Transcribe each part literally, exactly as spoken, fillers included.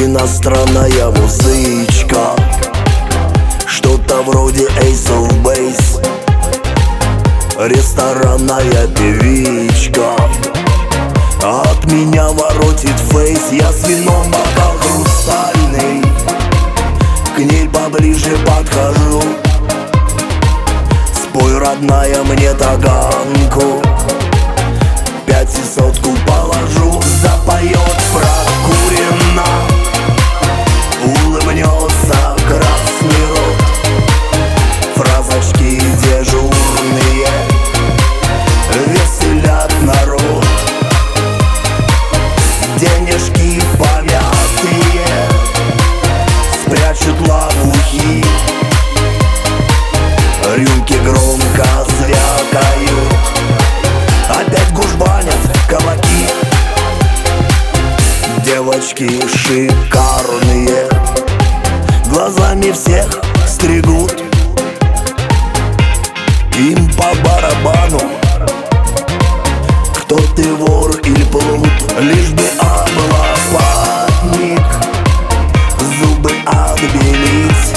иностранная музычка, что-то вроде Ace of Base. Ресторанная певичка от меня воротит фейс. Я с вином бокал хрустальный, к ней поближе подхожу. Спой, родная, мне таганку, пять и сотку положу. Запоет прокуренно, улыбнется красный рот. Фразочки дежурные веселят народ. Денежки помятые спрячут лопухи. Рюмки громко звякают, опять гужбанят кабаки. Девочки шикарные, глазами всех стригут. Им по барабану, кто ты, вор или плут, лишь бы облопатник зубы отбелить.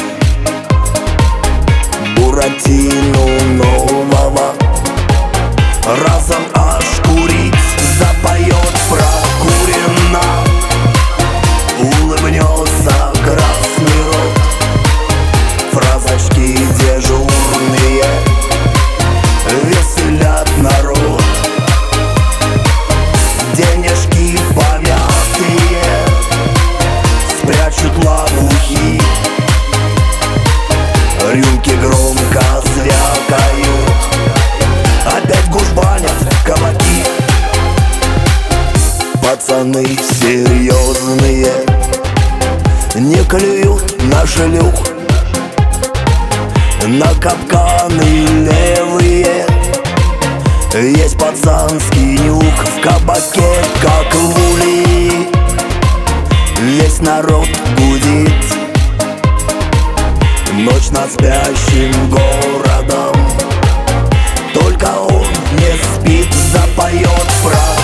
Буратино нового разом ошкурить. Запоет прокуренно, улыбнется красный рот. Фразочки дежурные веселят народ. Денежки помятые спрячут лопухи. Рюмки громко звякают, опять гужбанят кабаки. Пацаны серьезные не клюют на шлюх, на капканы левые есть пацанский нюх. В кабаке, как в улей, весь народ гудит. Ночь над спящим городом, только он не спит. Запоет фразу